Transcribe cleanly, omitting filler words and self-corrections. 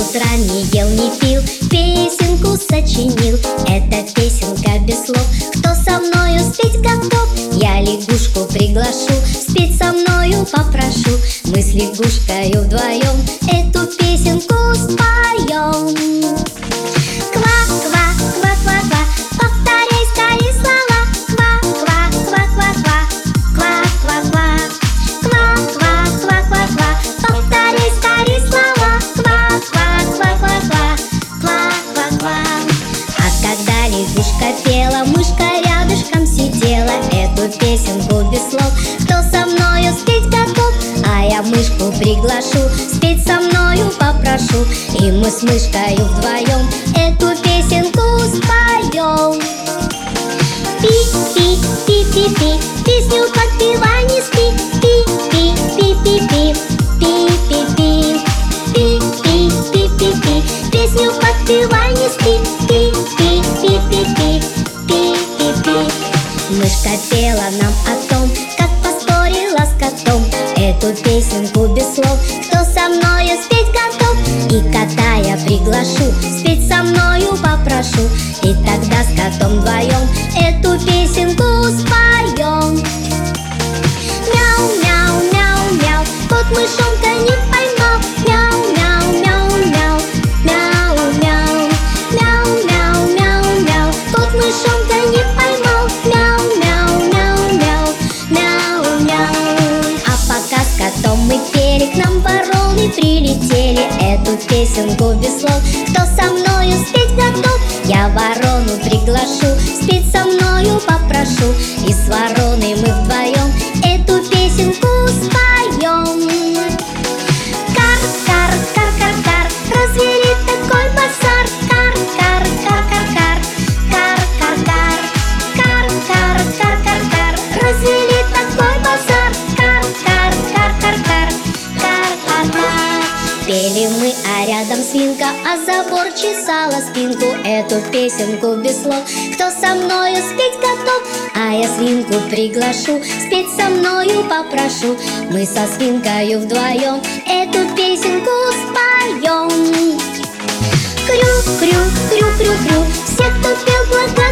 утра не ел, не пил, песенку сочинил. Это песенка без слов. Кто со мною спеть готов? Я лягушку приглашу, спеть со мною попрошу. Мы с лягушкою вдвоем эту песенку споем. Ква-ква, ква-ква-ква, повторяй скорей слова. Ква-ква-ква-ква-ква, ква-ква-ква. Ква-ква-ква-ква-ква, повторяй скорей слова. Ква-ква-ква-ква-ква, ква-ква-ква. А когда лягушка пела, мышка рядышком сидела. Эту песенку без слов. Кто со мною спеть готов? А я мышку приглашу, спеть со мною попрошу. И мы с мышкою вдвоем эту песенку споем. Пи-пи-пи-пи-пи, песню подпевай, не спи. Пи-пи-пи-пи-пи, пи-пи-пи. Пи-пи-пи-пи-пи, песню подпевай, не спи. Пи-пи-пи-пи-пи, пи-пи-пи. Мышка пела нам о том, как поспорила с котом. Эту песенку без слов. Кто со мною спеть готов? И кота я приглашу, спеть со мною попрошу. И тогда с котом вдвоем эту песенку споем. Мяу-мяу-мяу-мяу, кот мышонка не поймал. Мяу-мяу-мяу-мяу, мяу-мяу. Мяу-мяу-мяу-мяу, кот мышонка не поймал. Мяу-мяу-мяу-мяу, мяу-мяу. А пока с котом мы пели, к нам вороны прилетели. Эту песенку без слов. Кто со мною спеть готов? Я ворону приглашу, спеть со мною попрошу. И с вороной мы вдвоем эту песенку споем. Кар-кар-кар-кар-кар, развели такой базар. Кар-кар-кар-кар-кар, кар-кар-кар. Кар-кар-кар-кар-кар, развели такой базар. Кар-кар-кар-кар-кар, кар-кар-кар. Пели мы, а рядом свинка, а забор чесала спинку. Эту песенку без слов. Кто со мною спеть готов? А я свинку приглашу, спеть со мною попрошу. Мы со свинкою вдвоем эту песенку споем. Крю-крю, крю-крю-крю, все, кто пел, благодарю.